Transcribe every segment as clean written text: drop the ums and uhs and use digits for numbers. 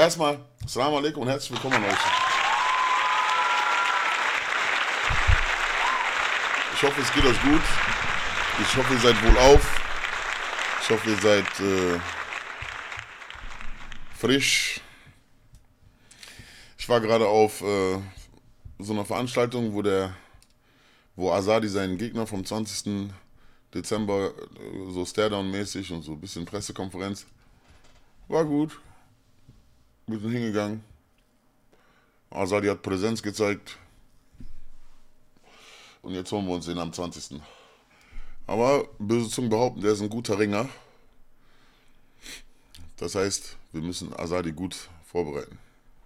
Erstmal, Assalamu alaikum und herzlich willkommen an euch. Ich hoffe, es geht euch gut. Ich hoffe, ihr seid wohlauf. Ich hoffe, ihr seid frisch. Ich war gerade auf so einer Veranstaltung, wo Azadi seinen Gegner vom 20. Dezember so Staredown-mäßig und so ein bisschen Pressekonferenz. War gut. Wir sind hingegangen. Azadi hat Präsenz gezeigt. Und jetzt holen wir uns den am 20. Aber böse Zungen behaupten, der ist ein guter Ringer. Das heißt, wir müssen Azadi gut vorbereiten.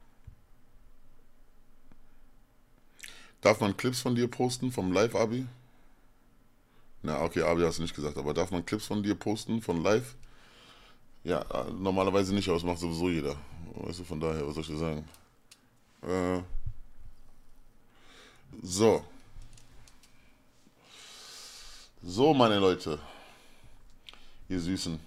Darf man Clips von dir posten vom Live-Abi? Na, okay, Abi hast du nicht gesagt, aber darf man Clips von dir posten von Live? Ja, normalerweise nicht, aber das macht sowieso jeder. Weißt du, von daher, was soll ich dir sagen? So. So, meine Leute. Ihr Süßen.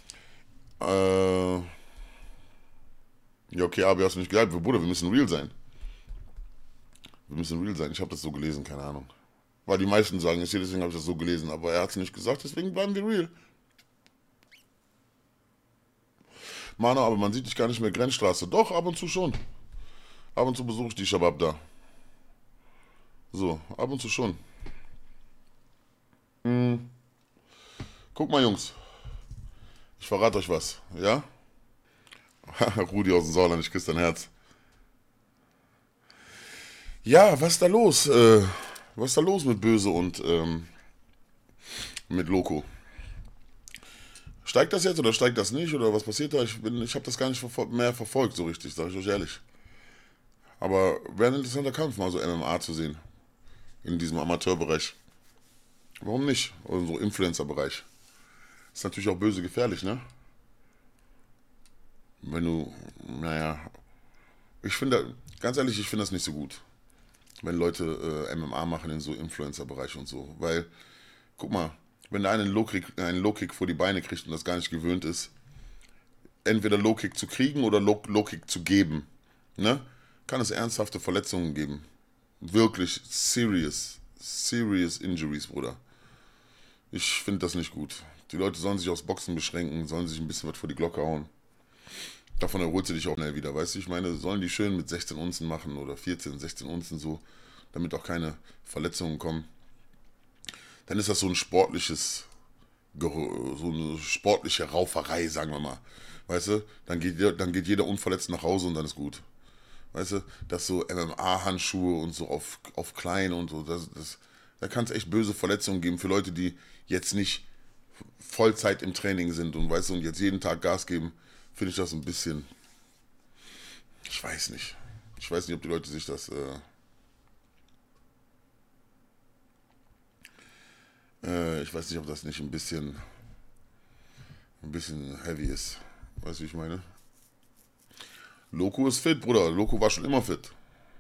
Ja, okay, Abi hast du nicht gesagt. Bruder, wir müssen real sein. Wir müssen real sein. Ich habe das so gelesen, keine Ahnung. Weil die meisten sagen es hier, deswegen habe ich das so gelesen. Aber er hat es nicht gesagt, deswegen bleiben wir real. Mano, aber man sieht dich gar nicht mehr Grenzstraße. Doch, ab und zu schon. Ab und zu besuche ich die Shabab da. So, ab und zu schon. Guck mal, Jungs. Ich verrate euch was, ja? Rudi aus dem Sauerland, ich küsse dein Herz. Ja, was ist da los? Was ist da los mit Böse und mit Loco? Steigt das jetzt oder steigt das nicht? Oder was passiert da? Ich habe das gar nicht mehr verfolgt, so richtig, sage ich euch ehrlich. Aber wäre ein interessanter Kampf, mal so MMA zu sehen. In diesem Amateurbereich. Warum nicht? Oder so Influencer-Bereich. Ist natürlich auch böse gefährlich, ne? Wenn du, naja, ich finde, ganz ehrlich, ich finde das nicht so gut. Wenn Leute MMA machen in so Influencer-Bereich und so. Weil, guck mal, wenn der eine einen Low-Kick vor die Beine kriegt und das gar nicht gewöhnt ist, entweder Low-Kick zu kriegen oder Low-Kick zu geben, ne? Kann es ernsthafte Verletzungen geben. Wirklich serious Injuries, Bruder. Ich finde das nicht gut. Die Leute sollen sich aufs Boxen beschränken, sollen sich ein bisschen was vor die Glocke hauen. Davon erholt sie dich auch schnell wieder, weißt du? Ich meine, sollen die schön mit 16 Unzen machen oder 14, 16 Unzen so, damit auch keine Verletzungen kommen. Dann ist das so eine sportliche Rauferei, sagen wir mal. Weißt du? Dann geht jeder unverletzt nach Hause und dann ist gut. Weißt du? Das so MMA-Handschuhe und so auf klein und so, da kann es echt böse Verletzungen geben für Leute, die jetzt nicht Vollzeit im Training sind und weißt du, und jetzt jeden Tag Gas geben, finde ich das ein bisschen. Ich weiß nicht. Ich weiß nicht, ob die Leute sich das. Ich weiß nicht, ob das nicht ein bisschen heavy ist. Weißt du, wie ich meine? Loco ist fit, Bruder. Loco war schon immer fit.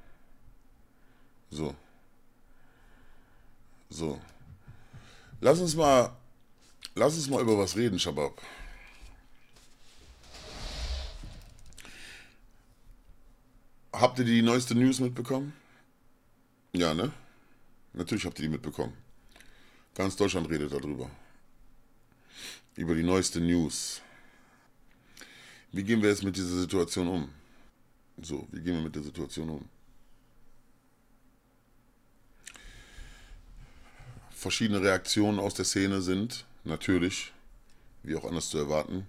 So, so. Lass uns mal, lass uns mal über was reden, Shabab. Habt ihr die neueste News mitbekommen? Ja, ne? Natürlich habt ihr die mitbekommen. Ganz Deutschland redet darüber. Über die neueste News. Wie gehen wir jetzt mit dieser Situation um? So, wie gehen wir mit der Situation um? Verschiedene Reaktionen aus der Szene sind natürlich, wie auch anders zu erwarten,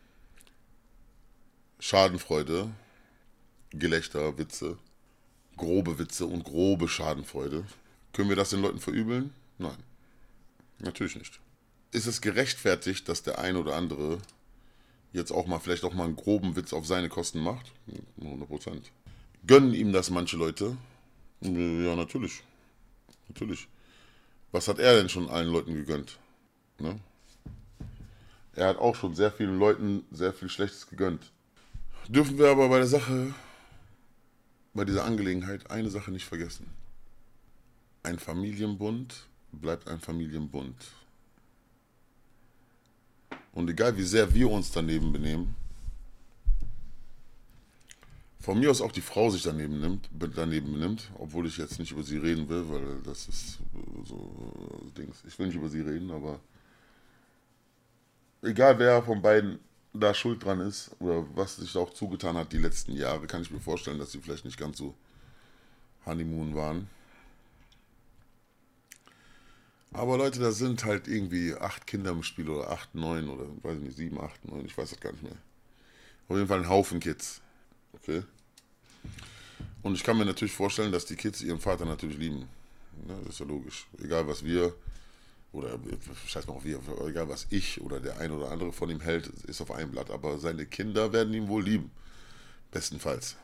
Schadenfreude, Gelächter, Witze, grobe Witze und grobe Schadenfreude. Können wir das den Leuten verübeln? Nein, natürlich nicht. Ist es gerechtfertigt, dass der ein oder andere jetzt auch mal, vielleicht auch mal einen groben Witz auf seine Kosten macht? 100%. Gönnen ihm das manche Leute? Ja, natürlich. Natürlich. Was hat er denn schon allen Leuten gegönnt? Ne? Er hat auch schon sehr vielen Leuten sehr viel Schlechtes gegönnt. Dürfen wir aber bei dieser Angelegenheit eine Sache nicht vergessen. Ein Familienbund bleibt ein Familienbund. Und egal wie sehr wir uns daneben benehmen, Von mir aus auch die Frau sich daneben benimmt, obwohl ich jetzt nicht über sie reden will, weil das ist so Dings. Ich will nicht über sie reden, aber egal wer von beiden da schuld dran ist oder was sich auch zugetan hat die letzten Jahre, kann ich mir vorstellen, dass sie vielleicht nicht ganz so Honeymoon waren. Aber Leute, da sind halt irgendwie 8 Kinder im Spiel oder 8, 9 oder weiß ich nicht, 7, 8, 9, ich weiß das gar nicht mehr. Auf jeden Fall ein Haufen Kids. Okay. Und ich kann mir natürlich vorstellen, dass die Kids ihren Vater natürlich lieben. Ja, das ist ja logisch. Egal was wir, oder scheiß mal auf wir, egal was ich oder der ein oder andere von ihm hält, ist auf einem Blatt. Aber seine Kinder werden ihn wohl lieben. Bestenfalls.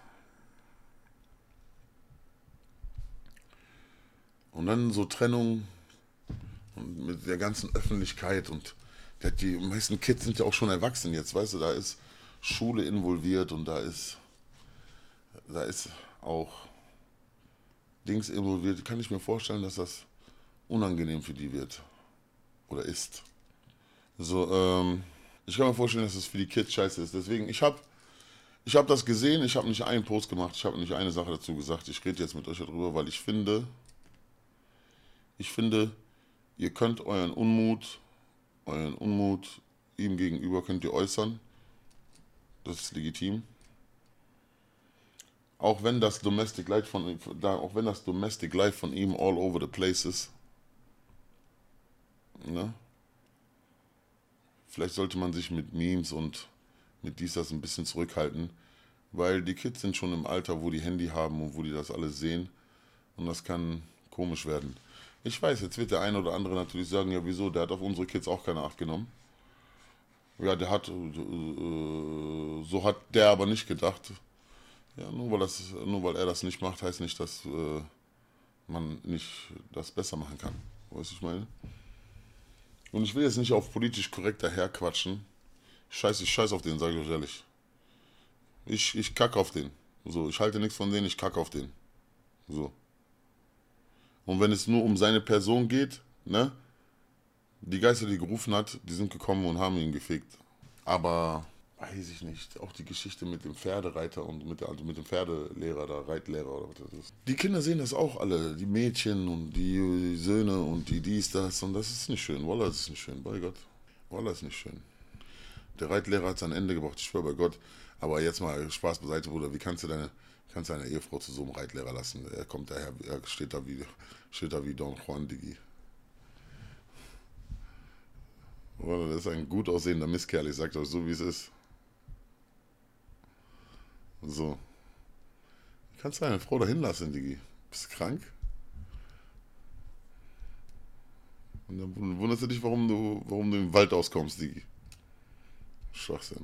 Und dann so Trennung und mit der ganzen Öffentlichkeit und die meisten Kids sind ja auch schon erwachsen jetzt, weißt du, da ist Schule involviert und da ist auch Dings involviert. Kann ich mir vorstellen, dass das unangenehm für die wird oder ist. So, ich kann mir vorstellen, dass es für die Kids scheiße ist. Deswegen, ich hab das gesehen, ich habe nicht einen Post gemacht, ich habe nicht eine Sache dazu gesagt. Ich rede jetzt mit euch darüber, weil ich finde, ihr könnt euren Unmut ihm gegenüber könnt ihr äußern. Das ist legitim. Auch wenn das Domestic Life von ihm all over the place ist, ne? Vielleicht sollte man sich mit Memes und mit dies, das ein bisschen zurückhalten, weil die Kids sind schon im Alter, wo die Handy haben und wo die das alles sehen und das kann komisch werden. Ich weiß, jetzt wird der eine oder andere natürlich sagen, ja wieso, der hat auf unsere Kids auch keine Acht genommen. Ja, so hat der aber nicht gedacht. Ja, nur weil er das nicht macht, heißt nicht, dass man nicht das besser machen kann. Weißt du, ich meine? Und ich will jetzt nicht auf politisch korrekt daherquatschen. Ich scheiß auf den, sage ich euch ehrlich. Ich kacke auf den. So, ich halte nichts von denen, ich kacke auf den. So. Und wenn es nur um seine Person geht, ne? Die Geister, die gerufen hat, die sind gekommen und haben ihn gefickt. Aber weiß ich nicht. Auch die Geschichte mit dem Pferdereiter und mit dem Pferdelehrer, da Reitlehrer oder was das ist. Die Kinder sehen das auch alle. Die Mädchen und die Söhne und die dies, das. Und das ist nicht schön. Wallah, das ist nicht schön. Bei Gott. Wallah, ist nicht schön. Der Reitlehrer hat sein Ende gebracht, ich schwöre bei Gott. Aber jetzt mal Spaß beiseite, Bruder. Wie kannst du deine Ehefrau zu so einem Reitlehrer lassen? Er kommt daher, er steht da wie Don Juan, Diggi. Wallah, das ist ein gut aussehender Mistkerl, ich sag euch so, wie es ist. So. Wie kannst du eine Frau dahin lassen, Diggi? Bist du krank? Und dann wunderst du dich, warum du im Wald auskommst, Diggi. Schwachsinn.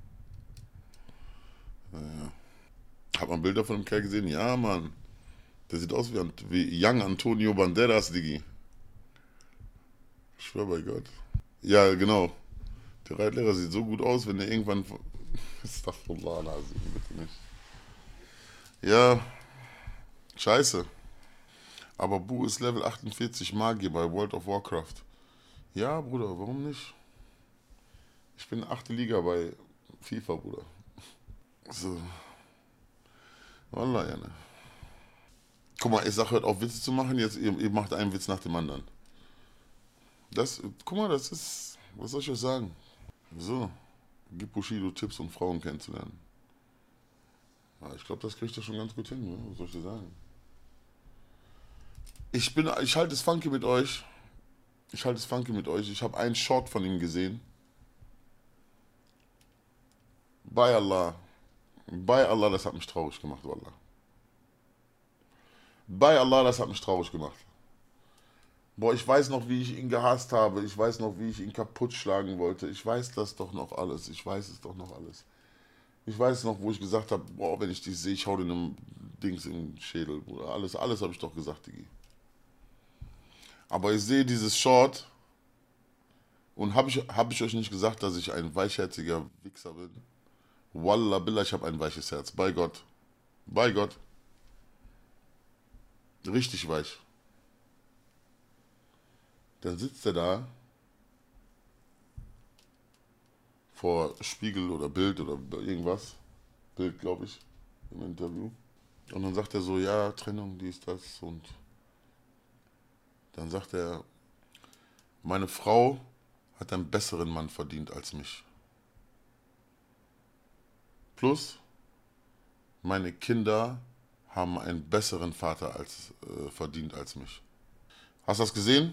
Naja. Hat man Bilder von dem Kerl gesehen? Ja, Mann. Der sieht aus wie Young Antonio Banderas, Diggi. Ich schwör bei Gott. Ja, genau. Der Reitlehrer sieht so gut aus, wenn er irgendwann. Astaghfirullah, also bitte nicht. Ja, scheiße. Aber Bu ist Level 48 Magier bei World of Warcraft. Ja, Bruder, warum nicht? Ich bin 8. Liga bei FIFA, Bruder. So, Wallah, ja, ne. Guck mal, ich sag, hört auf Witze zu machen, jetzt ihr macht einen Witz nach dem anderen. Guck mal, das ist, was soll ich euch sagen? So, gib Bushido Tipps, um Frauen kennenzulernen. Ja, ich glaube, das kriegt er schon ganz gut hin, ne? Was soll ich dir sagen? Ich halte es funky mit euch. Ich halte es funky mit euch. Ich habe einen Short von ihm gesehen. Bei Allah. Bei Allah, das hat mich traurig gemacht, Wallah. Bei Allah, das hat mich traurig gemacht. Boah, ich weiß noch, wie ich ihn gehasst habe. Ich weiß noch, wie ich ihn kaputt schlagen wollte. Ich weiß das doch noch alles. Ich weiß es doch noch alles. Ich weiß noch, wo ich gesagt habe, boah, wenn ich dich sehe, ich hau dir einem Dings in den Schädel. Bruder. Alles habe ich doch gesagt, Digi. Aber ich sehe dieses Short und hab ich euch nicht gesagt, dass ich ein weichherziger Wichser bin? Wallah Billah, ich habe ein weiches Herz. Bei Gott. Bei Gott. Richtig weich. Dann sitzt er da vor Spiegel oder Bild oder irgendwas. Bild, glaube ich. im Interview. Und dann sagt er so, ja, Trennung, dies, das. Und dann sagt er, meine Frau hat einen besseren Mann verdient als mich. Plus, meine Kinder haben einen besseren Vater verdient als mich. Hast du das gesehen?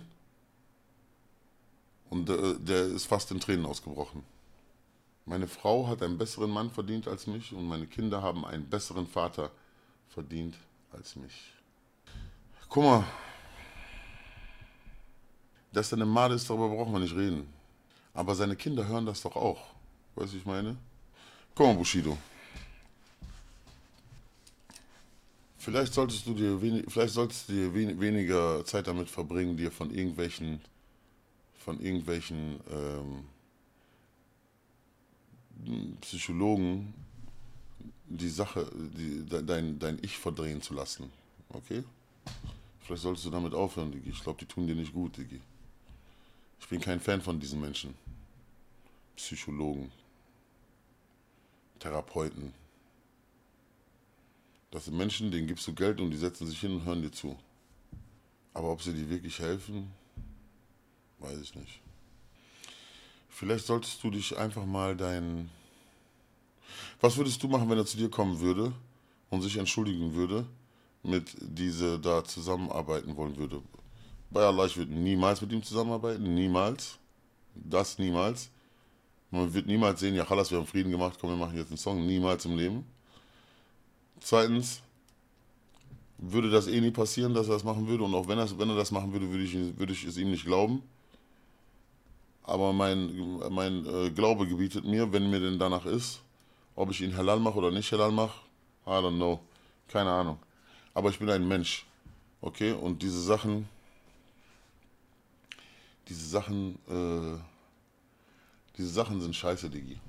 Und der ist fast in Tränen ausgebrochen. Meine Frau hat einen besseren Mann verdient als mich und meine Kinder haben einen besseren Vater verdient als mich. Guck mal, dass er eine Made ist, darüber brauchen wir nicht reden. Aber seine Kinder hören das doch auch. Weißt du, ich meine? Guck mal, Bushido. Vielleicht solltest du dir weniger Zeit damit verbringen, dir von irgendwelchen Psychologen dein Ich verdrehen zu lassen. Okay? Vielleicht solltest du damit aufhören, Digi. Ich glaube, die tun dir nicht gut, Digi. Ich bin kein Fan von diesen Menschen. Psychologen, Therapeuten. Das sind Menschen, denen gibst du Geld und die setzen sich hin und hören dir zu. Aber ob sie dir wirklich helfen, weiß ich nicht. Vielleicht solltest du dich einfach mal Was würdest du machen, wenn er zu dir kommen würde und sich entschuldigen würde, mit diese da zusammenarbeiten wollen würde? Bei Allah, ich würde niemals mit ihm zusammenarbeiten, niemals. Das niemals. Man wird niemals sehen, ja, Chalas, wir haben Frieden gemacht, komm, wir machen jetzt einen Song. Niemals im Leben. Zweitens, würde das eh nie passieren, dass er das machen würde. Und auch wenn er das machen würde, würde ich es ihm nicht glauben. Aber mein Glaube gebietet mir, wenn mir denn danach ist, ob ich ihn halal mache oder nicht halal mache, I don't know. Keine Ahnung. Aber ich bin ein Mensch. Okay? Und diese Sachen, diese Sachen sind scheiße, Digi.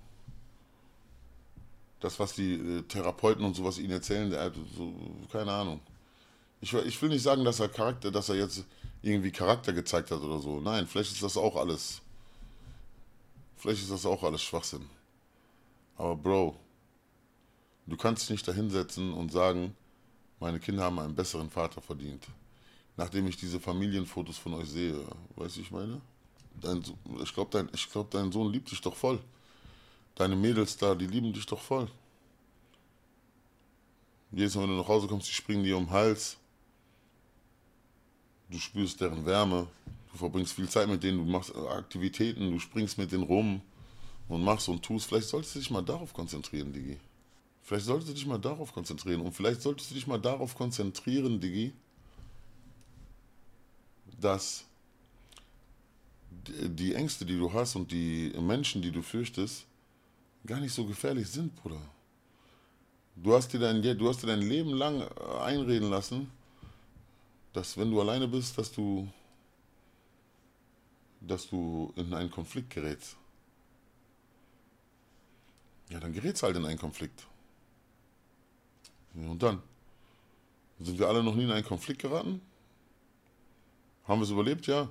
Das, was die Therapeuten und sowas ihnen erzählen, so, keine Ahnung. Ich will nicht sagen, dass er jetzt irgendwie Charakter gezeigt hat oder so. Nein, vielleicht ist das auch alles Schwachsinn. Aber Bro, du kannst dich nicht dahinsetzen und sagen, meine Kinder haben einen besseren Vater verdient. Nachdem ich diese Familienfotos von euch sehe, weißt du, ich meine? Ich glaube, dein Sohn liebt dich doch voll. Deine Mädels da, die lieben dich doch voll. Jedes Mal, wenn du nach Hause kommst, die springen dir um den Hals. Du spürst deren Wärme. Du verbringst viel Zeit mit denen, du machst Aktivitäten, du springst mit denen rum und machst und tust. Vielleicht solltest du dich mal darauf konzentrieren, Digi. Vielleicht solltest du dich mal darauf konzentrieren. Und vielleicht solltest du dich mal darauf konzentrieren, Digi, dass die Ängste, die du hast und die Menschen, die du fürchtest, gar nicht so gefährlich sind, Bruder. Du hast dir dein Leben lang einreden lassen, dass wenn du alleine bist, dass du in einen Konflikt gerätst. Ja, dann gerätst halt in einen Konflikt. Ja, und dann? Sind wir alle noch nie in einen Konflikt geraten? Haben wir es überlebt? Ja.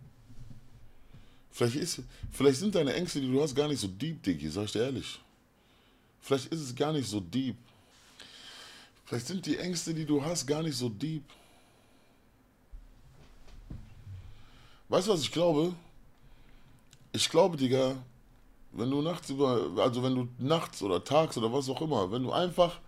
Vielleicht sind deine Ängste, die du hast, gar nicht so deep, Diggi, sag ich dir ehrlich. Vielleicht ist es gar nicht so deep. Vielleicht sind die Ängste, die du hast, gar nicht so deep. Weißt du, was ich glaube? Ich glaube, Digga, wenn du nachts oder tags oder was auch immer, wenn du einfach,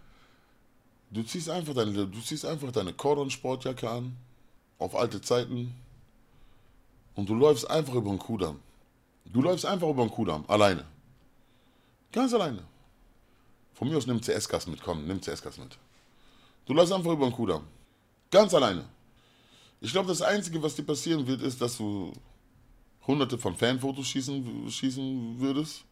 du ziehst einfach deine Cordon-Sportjacke an, auf alte Zeiten, und du läufst einfach über den Kudamm. Du läufst einfach über den Kudamm, alleine. Ganz alleine. Von mir aus nimm CS-Gas mit, komm, nimm CS-Gas mit. Du läufst einfach über den Kudamm. Ganz alleine. Ich glaube, das Einzige, was dir passieren wird, ist, dass du hunderte von Fanfotos schießen würdest.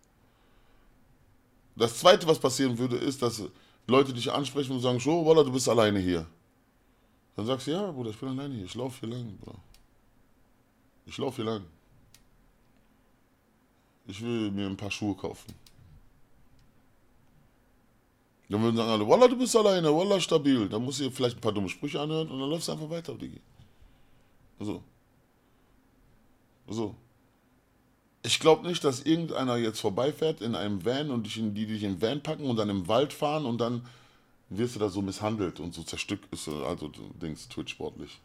Das Zweite, was passieren würde, ist, dass Leute dich ansprechen und sagen, oh, Wallah, du bist alleine hier. Dann sagst du, ja, Bruder, ich bin alleine hier. Ich laufe hier lang, Bruder. Ich laufe hier lang. Ich will mir ein paar Schuhe kaufen. Dann würden sagen alle, Wallah, du bist alleine, Wallah, stabil. Dann musst du dir vielleicht ein paar dumme Sprüche anhören und dann läufst du einfach weiter, Digi. So. So. Ich glaube nicht, dass irgendeiner jetzt vorbeifährt in einem Van und die dich in den Van packen und dann im Wald fahren und dann wirst du da so misshandelt und so zerstückt, ist also Dings Twitch sportlich.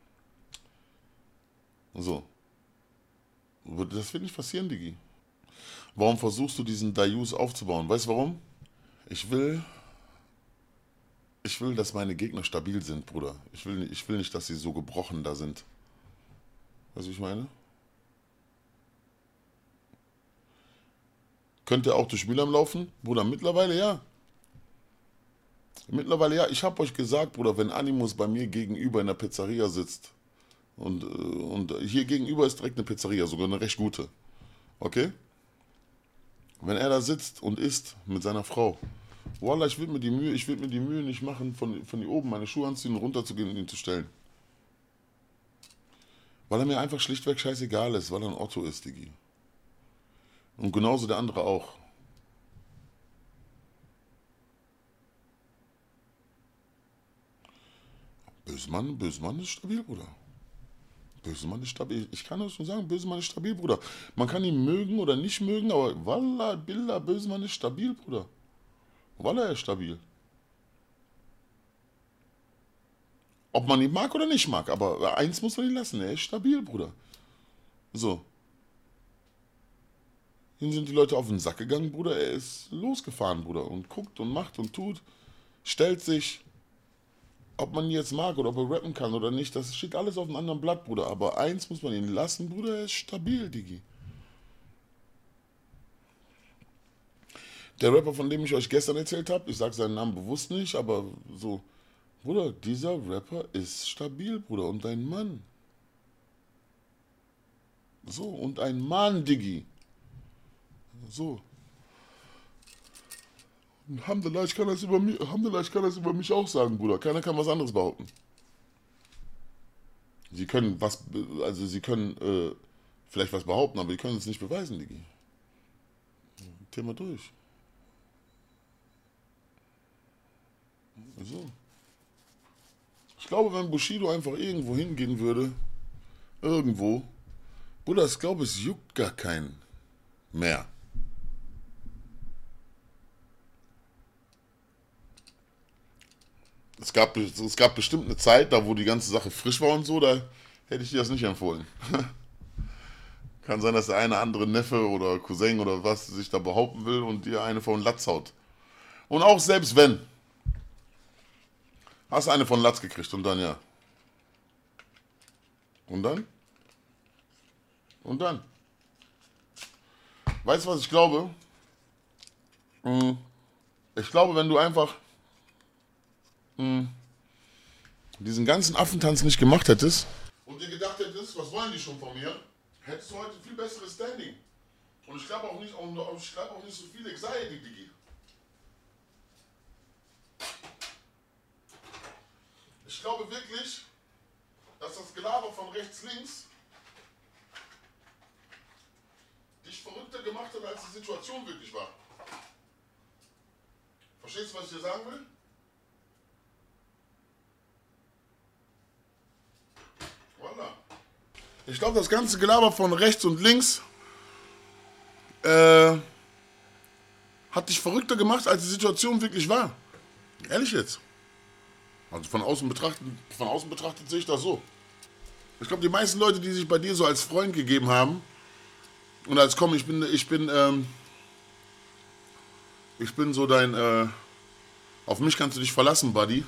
So. Das wird nicht passieren, Digi. Warum versuchst du diesen Dayus aufzubauen? Weißt du warum? Ich will, ich will, dass meine Gegner stabil sind, Bruder. Ich will nicht, dass sie so gebrochen da sind. Weißt du, wie ich meine? Könnt ihr auch durch Mühlheim laufen? Bruder, mittlerweile ja. Mittlerweile ja. Ich habe euch gesagt, Bruder, wenn Animus bei mir gegenüber in der Pizzeria sitzt und hier gegenüber ist direkt eine Pizzeria, sogar eine recht gute. Okay? Wenn er da sitzt und isst mit seiner Frau, Wallah, ich will mir die Mühe nicht machen, von hier oben meine Schuhe anziehen und runterzugehen und ihn zu stellen. Weil er mir einfach schlichtweg scheißegal ist, weil er ein Otto ist, Digi. Und genauso der andere auch. Bösemann ist stabil, Bruder. Bösemann ist stabil. Ich kann euch nur sagen, Bösemann ist stabil, Bruder. Man kann ihn mögen oder nicht mögen, aber Wallah, Billah, Bösemann ist stabil, Bruder. Wallah, er ist stabil. Ob man ihn mag oder nicht mag, aber eins muss man ihn lassen, er ist stabil, Bruder. So. Ihm sind die Leute auf den Sack gegangen, Bruder. Er ist losgefahren, Bruder. Und guckt und macht und tut. Stellt sich. Ob man ihn jetzt mag oder ob er rappen kann oder nicht, das steht alles auf einem anderen Blatt, Bruder. Aber eins muss man ihn lassen, Bruder. Er ist stabil, Digi. Der Rapper, von dem ich euch gestern erzählt habe, ich sage seinen Namen bewusst nicht, aber so. Bruder, dieser Rapper ist stabil, Bruder. Und ein Mann. So, und ein Mann, Digi. So. Alhamdulillah, ich kann das über mich auch sagen, Bruder. Keiner kann was anderes behaupten. Sie können was, also sie können vielleicht was behaupten, aber die können es nicht beweisen, Digi. Thema durch. So. Ich glaube, wenn Bushido einfach irgendwo hingehen würde, irgendwo, Bruder, ich glaube, es juckt gar keinen mehr. Es gab bestimmt eine Zeit, da wo die ganze Sache frisch war und so, da hätte ich dir das nicht empfohlen. Kann sein, dass der eine andere Neffe oder Cousin oder was sich da behaupten will und dir eine von Latz haut. Und auch selbst wenn, hast du eine von Latz gekriegt und dann ja. Und dann? Und dann? Weißt du, was ich glaube? Ich glaube, wenn du einfach diesen ganzen Affentanz nicht gemacht hättest und dir gedacht hättest, was wollen die schon von mir, hättest du heute viel besseres Standing. Und ich glaube auch nicht so viel Anxiety, Digi. Ich glaube wirklich, dass das Gelaber von rechts, links dich verrückter gemacht hat, als die Situation wirklich war. Verstehst du, was ich dir sagen will? Voilà. Ich glaube, das ganze Gelaber von rechts und links hat dich verrückter gemacht, als die Situation wirklich war. Ehrlich jetzt. Also von außen betrachtet sehe ich das so. Ich glaube, die meisten Leute, die sich bei dir so als Freund gegeben haben und als komm, ich bin so dein, auf mich kannst du dich verlassen, Buddy,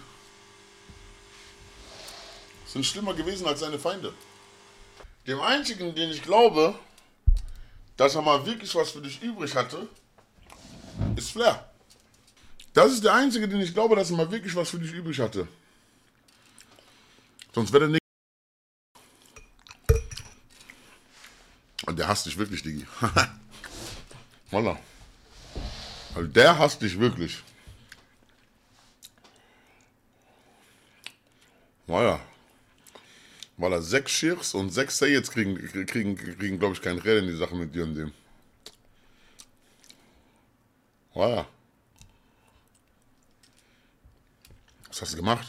sind schlimmer gewesen als seine Feinde. Dem einzigen, den ich glaube, dass er mal wirklich was für dich übrig hatte, ist Flair. Das ist der einzige, den ich glaube, dass er mal wirklich was für dich übrig hatte. Sonst wäre der nicht. Und der hasst dich wirklich, Digi. Voila. Also der hasst dich wirklich. Naja. Weil er 6 Schirs und 6 Sayeds kriegen glaube ich, keinen Räder in die Sache mit dir und dem. Naja. Was hast du gemacht?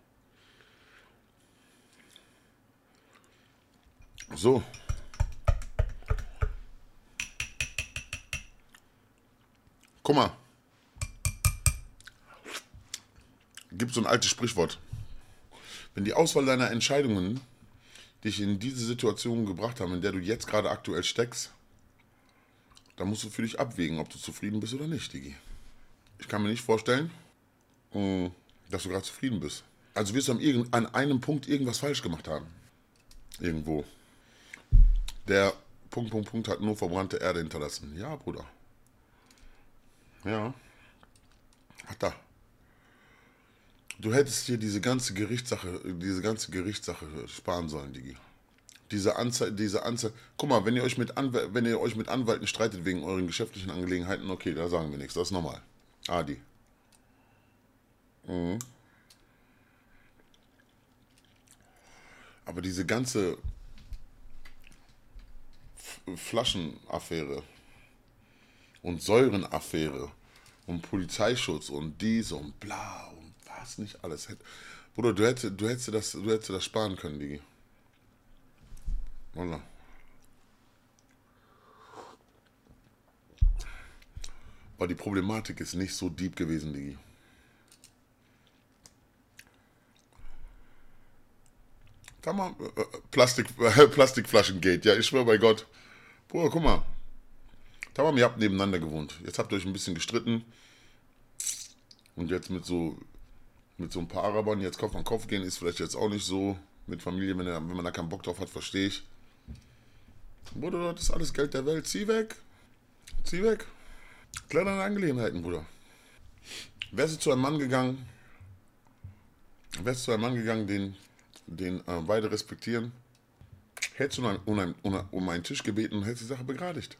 So. Guck mal. Gibt so ein altes Sprichwort. Wenn die Auswahl deiner Entscheidungen dich in diese Situation gebracht haben, in der du jetzt gerade aktuell steckst, dann musst du für dich abwägen, ob du zufrieden bist oder nicht, Digi. Ich kann mir nicht vorstellen, dass du gerade zufrieden bist. Also wirst du an einem Punkt irgendwas falsch gemacht haben. Irgendwo. Der Punkt hat nur verbrannte Erde hinterlassen. Ja, Bruder. Ja. Hat da. Du hättest dir diese ganze Gerichtssache sparen sollen, Digi. Diese Anzahl. Guck mal, wenn ihr euch mit Anwälten streitet wegen euren geschäftlichen Angelegenheiten, okay, da sagen wir nichts, das ist normal. Adi. Mhm. Aber diese ganze Flaschenaffäre und Säurenaffäre und Polizeischutz und dies und bla und was nicht alles. Bruder, du hättest das sparen können, Digi. Wallah. Aber die Problematik ist nicht so deep gewesen, Digi. Sag mal, Plastikflaschengate, ja, ich schwöre bei Gott. Bruder, guck mal. Tamam, ihr habt nebeneinander gewohnt. Jetzt habt ihr euch ein bisschen gestritten. Und jetzt mit so ein paar Arabern jetzt Kopf an Kopf gehen, ist vielleicht jetzt auch nicht so. Mit Familie, wenn man da keinen Bock drauf hat, verstehe ich. Bruder, das ist alles Geld der Welt. Zieh weg. Zieh weg. Klär deine Angelegenheiten, Bruder. Wärst du zu einem Mann gegangen, den beide respektieren, hättest du um einen Tisch gebeten und hättest die Sache begradigt.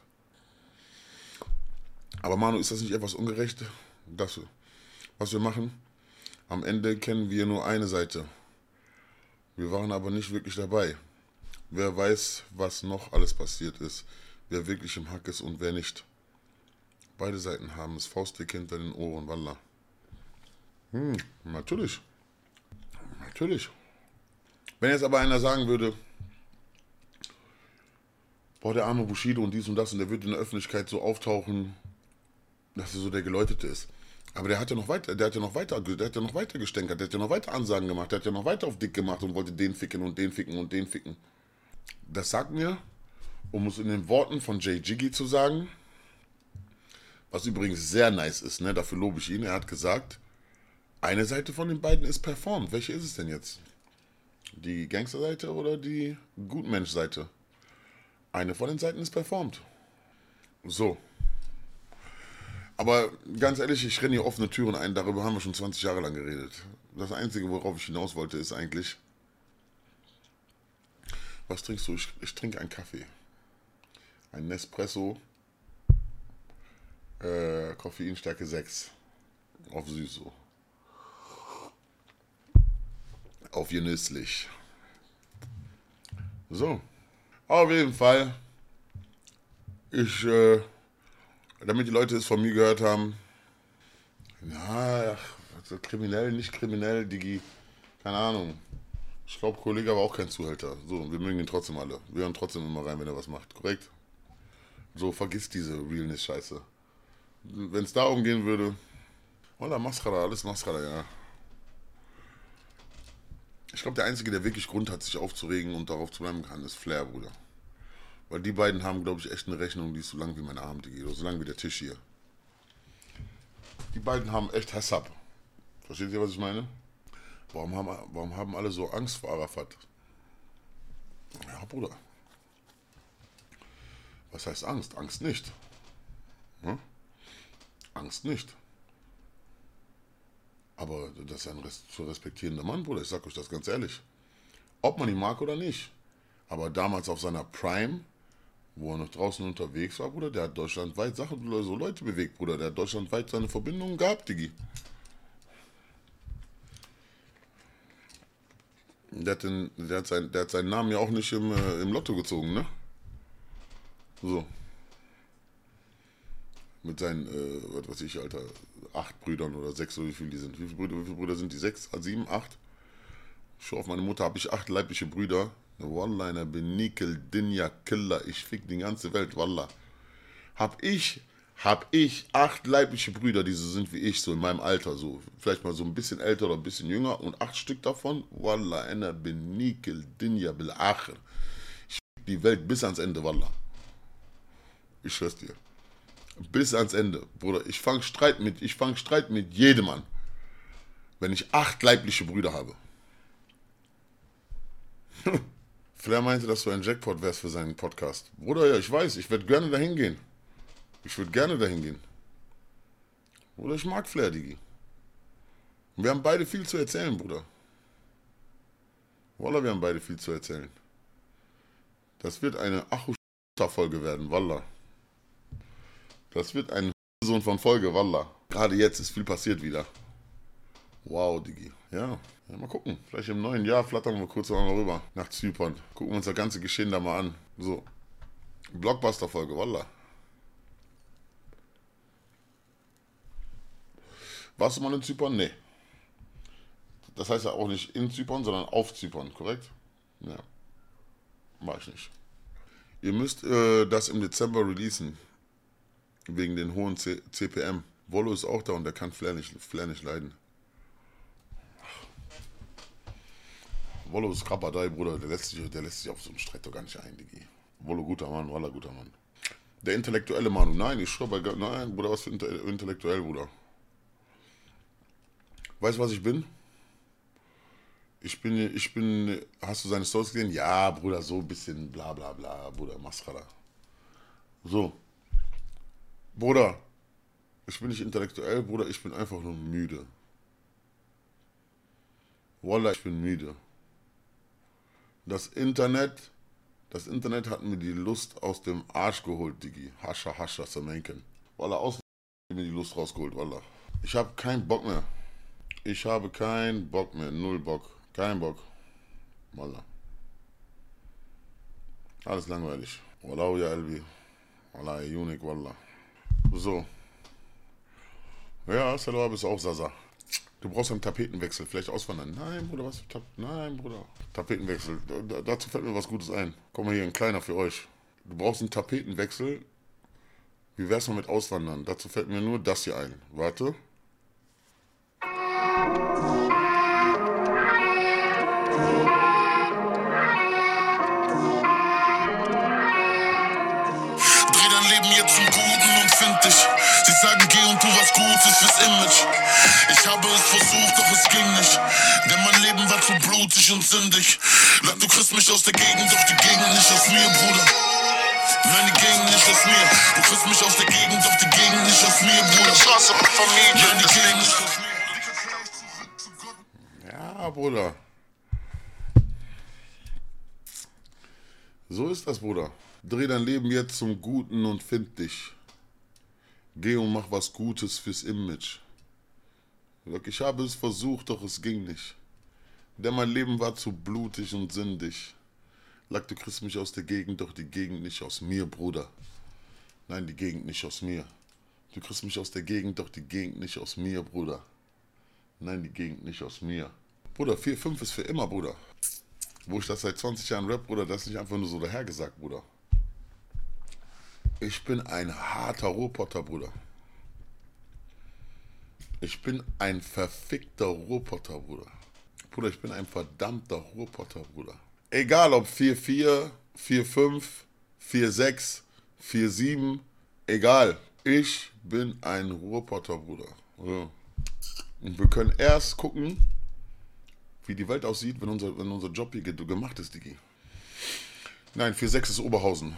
Aber Manu, ist das nicht etwas ungerecht, was wir machen? Am Ende kennen wir nur eine Seite. Wir waren aber nicht wirklich dabei. Wer weiß, was noch alles passiert ist, wer wirklich im Hack ist und wer nicht. Beide Seiten haben es faustdick hinter den Ohren, Wallah. Natürlich. Natürlich. Wenn jetzt aber einer sagen würde, boah, der arme Bushido und dies und das und der wird in der Öffentlichkeit so auftauchen, dass er so der Geläutete ist. Aber der hat ja noch weiter gestänkert, der hat ja noch weiter Ansagen gemacht, der hat ja noch weiter auf dick gemacht und wollte den ficken und den ficken und den ficken. Das sagt mir, um es in den Worten von Jay Jiggy zu sagen, was übrigens sehr nice ist, ne? Dafür lobe ich ihn, er hat gesagt, eine Seite von den beiden ist performt. Welche ist es denn jetzt? Die Gangsterseite oder die Gutmensch-Seite? Eine von den Seiten ist performt. So. Aber ganz ehrlich, ich renne hier offene Türen ein, darüber haben wir schon 20 Jahre lang geredet. Das Einzige, worauf ich hinaus wollte, ist eigentlich, was trinkst du? Ich trinke einen Kaffee. Ein Nespresso, Koffeinstärke 6. Auf süß so. Auf genüsslich. So. Auf jeden Fall, damit die Leute es von mir gehört haben, ja, also kriminell, nicht kriminell, Digi, keine Ahnung. Ich glaube, Kollege war auch kein Zuhälter. So, wir mögen ihn trotzdem alle. Wir hören trotzdem immer rein, wenn er was macht. Korrekt? So, vergiss diese Realness-Scheiße. Wenn es darum gehen würde, Wallah, Mascara, alles Mascara, ja. Ich glaube, der Einzige, der wirklich Grund hat, sich aufzuregen und darauf zu bleiben kann, ist Flair, Bruder. Weil die beiden haben, glaube ich, echt eine Rechnung, die ist so lang wie mein Arm, Digi. Oder so lang wie der Tisch hier. Die beiden haben echt Hassab. Versteht ihr, was ich meine? Warum haben alle so Angst vor Arafat? Ja, Bruder. Was heißt Angst? Angst nicht. Hm? Angst nicht. Aber das ist ein zu respektierender Mann, Bruder. Ich sag euch das ganz ehrlich. Ob man ihn mag oder nicht. Aber damals auf seiner Prime, wo er noch draußen unterwegs war, Bruder, der hat deutschlandweit so Leute bewegt, Bruder. Der hat deutschlandweit seine Verbindungen gehabt, Digi. Der hat seinen Namen ja auch nicht im Lotto gezogen, ne? So. Mit seinen, was weiß ich, Alter, 8 Brüdern oder 6, oder wie viele die sind. Wie viele Brüder sind die? 6, 7, 8? Schau auf meine Mutter, habe ich 8 leibliche Brüder. Wallah, bin Benikel, Dinja, Killer, ich fick die ganze Welt, Wallah. Hab ich habe ich 8 leibliche Brüder, die so sind wie ich, so in meinem Alter, so vielleicht mal so ein bisschen älter oder ein bisschen jünger und 8 Stück davon, Wallah, ana benikel dinja bil akhir. Die Welt bis ans Ende, Wallah. Ich schwör's dir. Bis ans Ende, Bruder. Ich fang Streit mit jedem an, wenn ich 8 leibliche Brüder habe. Flair meinte, dass du ein Jackpot wärst für seinen Podcast. Bruder, ja, ich weiß, ich würde gerne dahin gehen. Ich würde gerne dahin gehen. Bruder, ich mag Flair, Digi. Und wir haben beide viel zu erzählen, Bruder. Wallah, wir haben beide viel zu erzählen. Das wird eine Achu-Folge werden, Wallah. Das wird ein Sohn von Folge, Wallah. Gerade jetzt ist viel passiert wieder. Wow, Digi. Ja, mal gucken. Vielleicht im neuen Jahr flattern wir kurz mal rüber nach Zypern. Gucken wir uns das ganze Geschehen da mal an. So. Blockbuster-Folge, Wallah. Warst du mal in Zypern? Nee. Das heißt ja auch nicht in Zypern, sondern auf Zypern, korrekt? Ja. War ich nicht. Ihr müsst das im Dezember releasen. Wegen den hohen CPM. Wollo ist auch da und der kann Flair nicht leiden. Wollo ist Krabadei, Bruder. Der lässt sich auf so einen Streit doch gar nicht ein, Digi. Wollo guter Mann, Wallah guter Mann. Der intellektuelle Manu. Nein, ich schwör nein, Bruder, was für intellektuell, Bruder. Weißt du, was ich bin? Ich bin, hast du seine Stories gesehen? Ja, Bruder, so ein bisschen bla bla bla, Bruder, Mascara. So. Bruder, ich bin nicht intellektuell, Bruder, ich bin einfach nur müde. Wallah, ich bin müde. Das Internet hat mir die Lust aus dem Arsch geholt, Digi. Hascha, hascha, Samenken. Wallah, aus mir die Lust rausgeholt, Wallah. Ich habe keinen Bock mehr. Ich habe keinen Bock mehr, null Bock. Kein Bock. Wallah. Alles langweilig. Wallah, ya Albi. Wallah, Unik, Wallah. So. Ja, Salawab ist auch Sasa. Du brauchst einen Tapetenwechsel, vielleicht auswandern. Nein, Bruder, was für Nein, Bruder. Tapetenwechsel. Dazu fällt mir was Gutes ein. Komm mal hier, ein kleiner für euch. Du brauchst einen Tapetenwechsel. Wie wär's mal mit Auswandern? Dazu fällt mir nur das hier ein. Warte. Jetzt zum Guten und find dich. Sie sagen, geh und tu was Gutes fürs Image. Ich habe es versucht, doch es ging nicht. Denn mein Leben war zu blutig und sündig. Sag, du kriegst mich aus der Gegend, doch die Gegend nicht aus mir, Bruder. Nein, die Gegend nicht aus mir. Du kriegst mich aus der Gegend, doch die Gegend nicht aus mir, Bruder. Straße mit Familie. Nein, die Gegend nicht aus mir. Ja, Bruder. So ist das, Bruder. Dreh dein Leben jetzt zum Guten und find dich. Geh und mach was Gutes fürs Image. Ich habe es versucht, doch es ging nicht. Denn mein Leben war zu blutig und sündig. Lack, du kriegst mich aus der Gegend, doch die Gegend nicht aus mir, Bruder. Nein, die Gegend nicht aus mir. Du kriegst mich aus der Gegend, doch die Gegend nicht aus mir, Bruder. Nein, die Gegend nicht aus mir. Bruder, 4-5 ist für immer, Bruder. Wo ich das seit 20 Jahren rap, Bruder, das ist nicht einfach nur so dahergesagt, Bruder. Ich bin ein harter Ruhrpotter, Bruder. Ich bin ein verfickter Ruhrpotter, Bruder. Bruder, ich bin ein verdammter Ruhrpotter, Bruder. Egal ob 4-4, 4-5, 4-6, 4-7, egal. Ich bin ein Ruhrpotter, Bruder. Ja. Und wir können erst gucken, wie die Welt aussieht, wenn unser Job hier gemacht ist, Digi. Nein, 4-6 ist Oberhausen.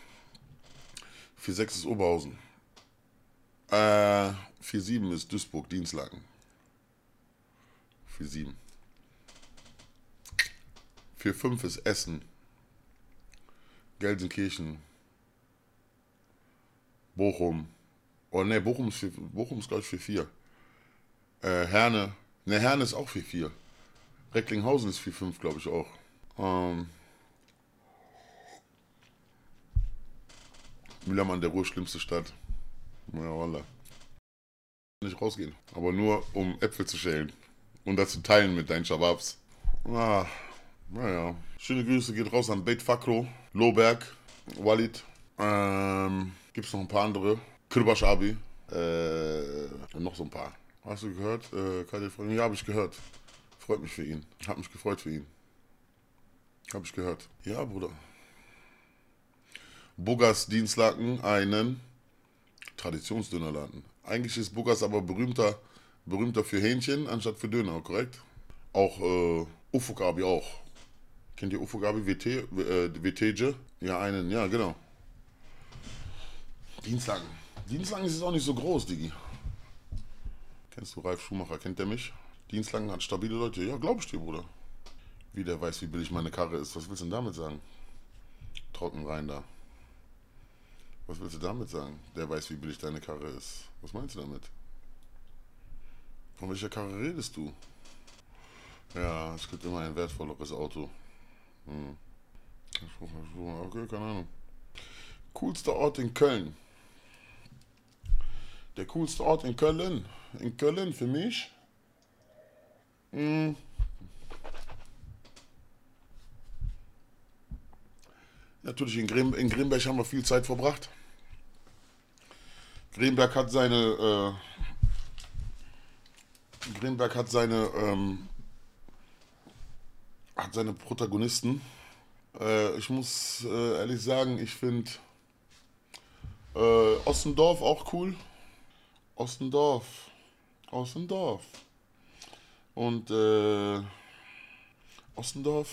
4-6 ist Oberhausen. 4-7 ist Duisburg, Dienstlaken. 4-7. 4-5 ist Essen. Gelsenkirchen. Bochum. Oh ne, Bochum ist glaube ich 4-4. Herne. Ne, Herne ist auch 4-4. Recklinghausen ist 4-5, glaube ich auch. Müllermann, der Ruhr, schlimmste Stadt. Ja, wallah. Nicht rausgehen. Aber nur, um Äpfel zu schälen. Und das zu teilen mit deinen Shababs. Naja. Schöne Grüße geht raus an Beit Fakro, Lohberg, Walid. Gibt's noch ein paar andere. Kırbaç abi. Noch so ein paar. Hast du gehört? Kadir Freundin? Ja, habe ich gehört. Freut mich für ihn. Hab mich gefreut für ihn. Hab ich gehört. Ja, Bruder. Buggers Dienstlaken einen Traditionsdönerladen. Eigentlich ist Buggers aber berühmter für Hähnchen anstatt für Döner, korrekt? Auch Ufuk Abi auch. Kennt ihr Ufuk Abi? WTJ? Ja, einen, ja, genau. Dienstlaken. Dienstlaken ist auch nicht so groß, Digi. Kennst du Ralf Schumacher? Kennt der mich? Dienstlaken hat stabile Leute. Ja, glaub ich dir, Bruder. Wie der weiß, wie billig meine Karre ist. Was willst du denn damit sagen? Trocken rein da. Was willst du damit sagen? Der weiß, wie billig deine Karre ist. Was meinst du damit? Von welcher Karre redest du? Ja, es gibt immer ein wertvolleres Auto. Hm. Okay, keine Ahnung. Coolster Ort in Köln. Der coolste Ort in Köln. In Köln für mich. Hm. Natürlich in Grimberg haben wir viel Zeit verbracht. Grimberg hat seine Protagonisten. Ich muss ehrlich sagen, ich finde Ossendorf auch cool. Ossendorf. Und Ossendorf.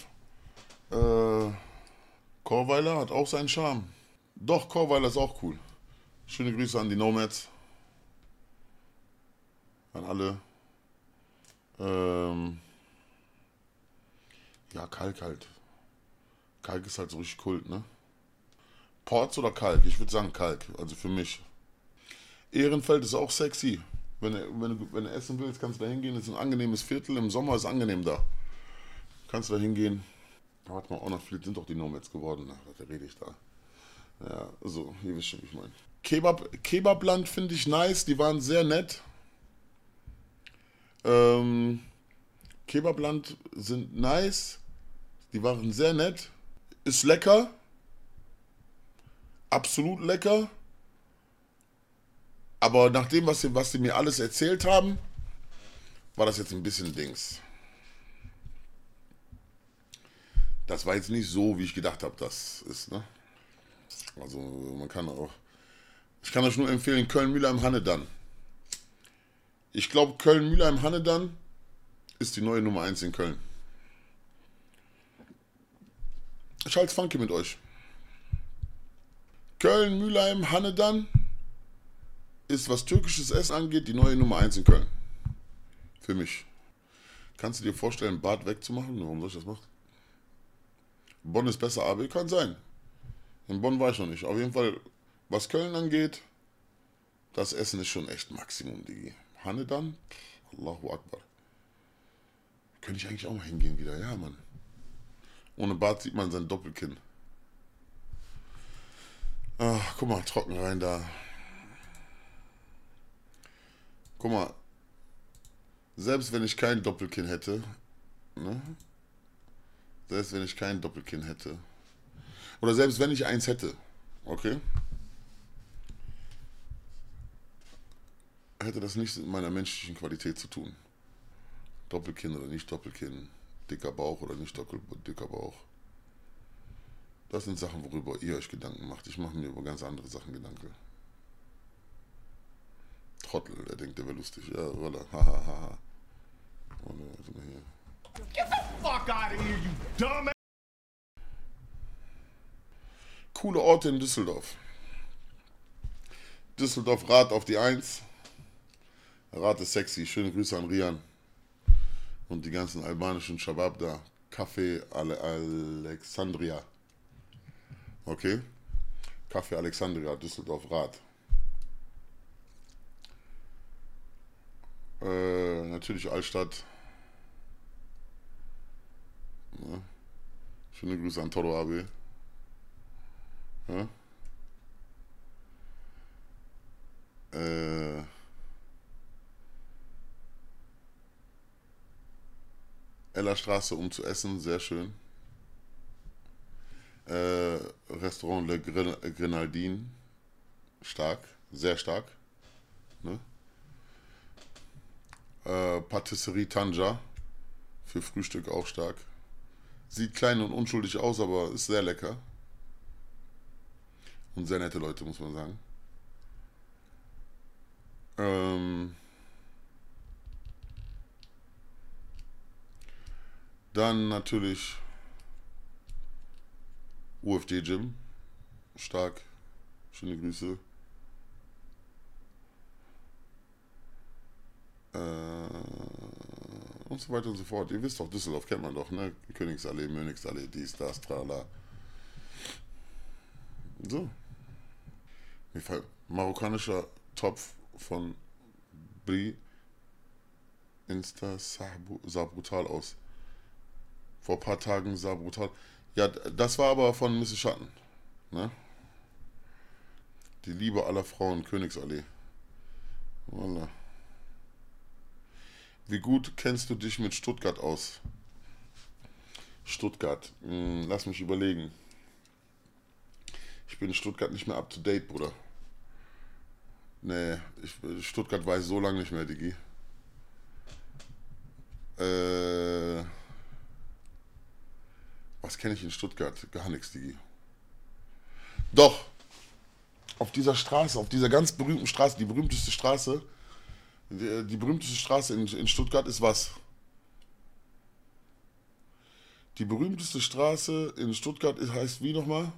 Chorweiler hat auch seinen Charme. Doch, Chorweiler ist auch cool. Schöne Grüße an die Nomads. An alle. Ja, Kalk halt. Kalk ist halt so richtig Kult, ne? Ports oder Kalk? Ich würde sagen Kalk, also für mich. Ehrenfeld ist auch sexy. Wenn du essen willst, kannst du da hingehen. Es ist ein angenehmes Viertel. Im Sommer ist es angenehm da. Kannst du da hingehen. Warte mal, auch noch viel sind doch die Nomads geworden. Ach, da rede ich da. Ja, so, ihr wisst schon, wie ich meine. Kebabland finde ich nice. Die waren sehr nett. Kebabland sind nice. Die waren sehr nett. Ist lecker. Absolut lecker. Aber nach dem, was sie mir alles erzählt haben, war das jetzt ein bisschen Dings. Das war jetzt nicht so, wie ich gedacht habe, das ist, ne? Also ich kann euch nur empfehlen, Köln-Mülheim-Hannedan. Ich glaube, Köln-Mülheim-Hannedan ist die neue Nummer 1 in Köln. Ich halte funky mit euch. Köln-Mülheim-Hannedan ist, was türkisches Essen angeht, die neue Nummer 1 in Köln. Für mich. Kannst du dir vorstellen, Bad wegzumachen? Warum soll ich das machen? Bonn ist besser, aber kann sein. In Bonn war ich noch nicht. Auf jeden Fall, was Köln angeht, das Essen ist schon echt Maximum, Digi. Hannedan? Allahu Akbar. Könnte ich eigentlich auch mal hingehen wieder, ja, Mann. Ohne Bart sieht man sein Doppelkinn. Ach, guck mal, trocken rein da. Guck mal, selbst wenn ich kein Doppelkinn hätte, ne? Selbst wenn ich kein Doppelkinn hätte, oder selbst wenn ich eins hätte, okay, hätte das nichts mit meiner menschlichen Qualität zu tun. Doppelkinn oder nicht Doppelkinn, dicker Bauch oder nicht dicker Bauch. Das sind Sachen, worüber ihr euch Gedanken macht. Ich mache mir über ganz andere Sachen Gedanken. Trottel, er denkt, der wäre lustig. Ja, voilà. Hahaha. Oh ne, sind wir hier. Get the fuck out of here, you dumb. Coole Orte in Düsseldorf. Düsseldorf, Rad auf die 1. Rad ist sexy. Schöne Grüße an Rian. Und die ganzen albanischen Shabab da. Café Alexandria. Okay? Café Alexandria, Düsseldorf, Rad. Natürlich Altstadt. Ja. Schöne Grüße an Toro AB. Ja. Ellerstraße, um zu essen, sehr schön. Restaurant Le Grenaldine, stark. sehr stark. Ne? Patisserie Tanja, für Frühstück auch stark. Sieht klein und unschuldig aus, aber ist sehr lecker. Und sehr nette Leute, muss man sagen. Dann natürlich UFD Gym, stark. Schöne Grüße. Und so weiter und so fort. Ihr wisst doch, Düsseldorf kennt man doch, ne? Königsallee, Mönigsallee, dies, das, trala. So. Marokkanischer Topf von Brie Insta sah brutal aus. Vor ein paar Tagen sah brutal. Ja, das war aber von Mrs. Schatten. Ne? Die Liebe aller Frauen, Königsallee. Voilà. Wie gut kennst du dich mit Stuttgart aus? Stuttgart. Lass mich überlegen. Ich bin in Stuttgart nicht mehr up to date, Bruder. Nee, Stuttgart weiß so lange nicht mehr, Digi. Was kenne ich in Stuttgart? Gar nichts, Digi. Doch, auf dieser Straße, auf dieser ganz berühmten Straße, die berühmteste Straße, die berühmteste Straße in Stuttgart ist was? Die berühmteste Straße in Stuttgart heißt wie nochmal?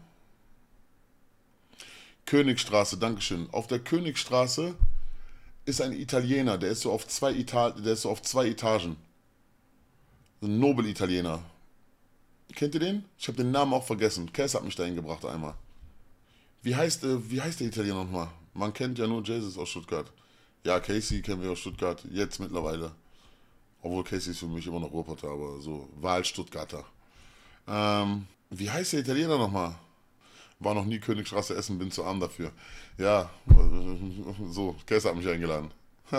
Königstraße, Dankeschön. Auf der Königstraße ist ein Italiener, der ist so auf zwei Etagen. Ein Nobel-Italiener. Kennt ihr den? Ich habe den Namen auch vergessen. Cass hat mich dahin gebracht einmal. Wie heißt der Italiener nochmal? Man kennt ja nur Jesus aus Stuttgart. Ja, Casey kennen wir aus Stuttgart, jetzt mittlerweile. Obwohl Casey ist für mich immer noch Roboter, aber so Wahl-Stuttgarter. Wie heißt der Italiener nochmal? War noch nie Königstraße essen, bin zu arm dafür. Ja, so, Cass hat mich eingeladen.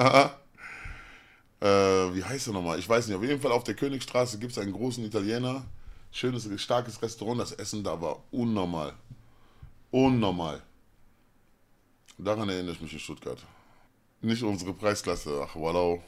Wie heißt er nochmal? Ich weiß nicht. Auf jeden Fall auf der Königstraße gibt es einen großen Italiener. Schönes, starkes Restaurant. Das Essen da war unnormal. Unnormal. Daran erinnere ich mich in Stuttgart. Nicht unsere Preisklasse. Ach, wow.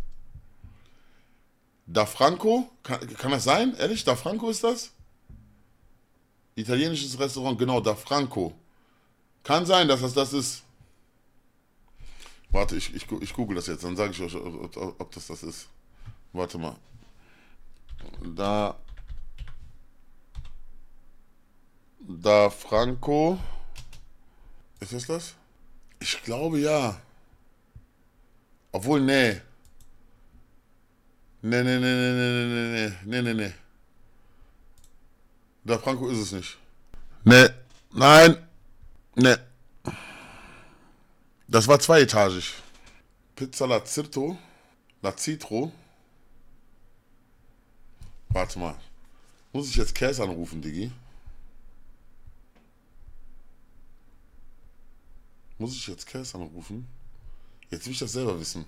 Da Franco? Kann das sein? Ehrlich? Da Franco ist das? Italienisches Restaurant, genau, Da Franco. Kann sein, dass das ist. Warte, ich google das jetzt, dann sage ich euch, ob das ist. Warte mal. Da Franco. Ist das das? Ich glaube ja. Obwohl, nee. Nee. Da Franco ist es nicht. Nee. Nein. Nee. Das war zweietagig. Pizza Lazzetto. Lazitro. Warte mal. Muss ich jetzt Käse anrufen, Digi? Muss ich jetzt Käse anrufen? Jetzt will ich das selber wissen.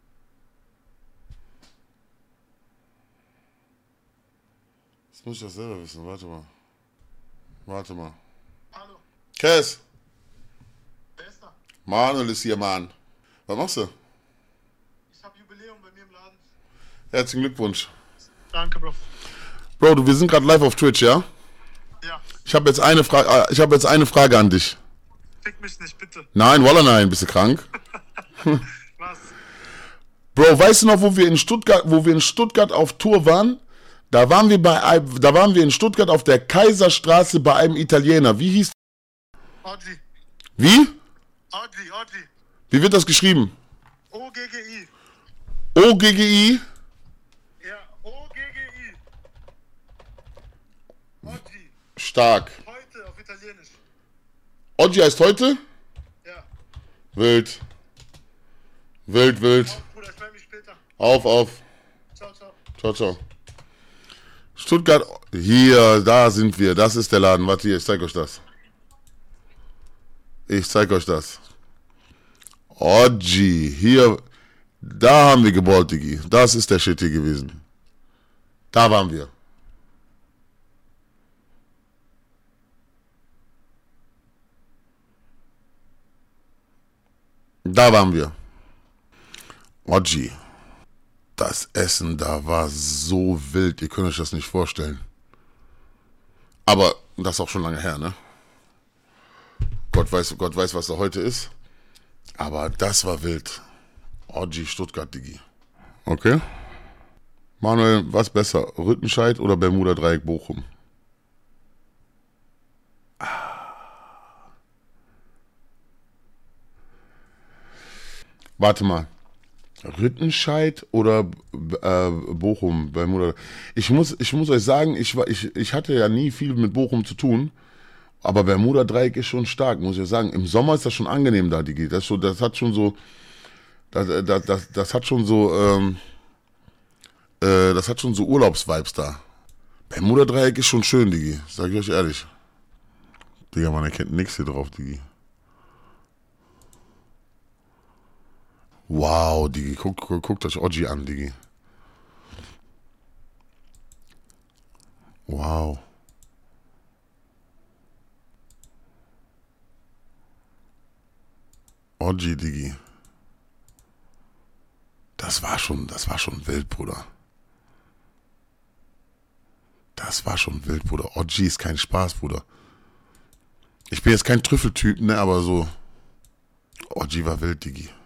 Jetzt muss ich das selber wissen. Warte mal. Hallo, Käse. wer ist da? Manuel ist hier, Mann. Was machst du? Ich habe Jubiläum bei mir im Laden. Herzlichen Glückwunsch. Danke, Bro. Bro, wir sind gerade live auf Twitch, ja? Ja, Ich habe jetzt eine Frage an dich. fick mich nicht, bitte. Nein, Wallah, nein, bist du krank? Was? Bro, weißt du noch, wo wir in Stuttgart auf Tour waren? Da waren wir in Stuttgart auf der Kaiserstraße bei einem Italiener. Wie hieß? Oggi. Wie? Oggi. Wie wird das geschrieben? O-G-G-I. O-G-G-I? Ja, O-G-G-I. Oggi. Stark. Heute auf Italienisch. Oggi heißt heute? Ja. Wild. Auf, Bruder, ich melde mich später. Auf. Ciao. Ciao. Stuttgart, hier, da sind wir. Das ist der Laden. Warte hier, ich zeig euch das. Oggi, hier, da haben wir geballt, Digi. Das ist der Shit hier gewesen. Da waren wir. Da waren wir. Oji. Das Essen da war so wild, ihr könnt euch das nicht vorstellen. Aber das ist auch schon lange her, ne? Gott weiß, was da heute ist. Aber das war wild. Oji Stuttgart, Digi. Okay. Manuel, was besser? Rüttenscheid oder Bermuda Dreieck Bochum? Warte mal. Rüttenscheid oder Bochum, Bermuda? Ich muss euch sagen, ich hatte ja nie viel mit Bochum zu tun, aber Bermuda Dreieck ist schon stark, muss ich sagen. Im Sommer ist das schon angenehm da, Digi. Das hat schon so, das hat schon so, das hat schon so Urlaubsvibes da. Bermuda Dreieck ist schon schön, Digi. Sag ich euch ehrlich. Digga, man erkennt nichts hier drauf, Digi. Wow, Digi, guckt euch Oji an, Digi. Wow. Oji, Digi. Das war schon wild, Bruder. Das war schon wild, Bruder. Oji ist kein Spaß, Bruder. Ich bin jetzt kein Trüffeltyp, ne, aber so. Oji war wild, Digi.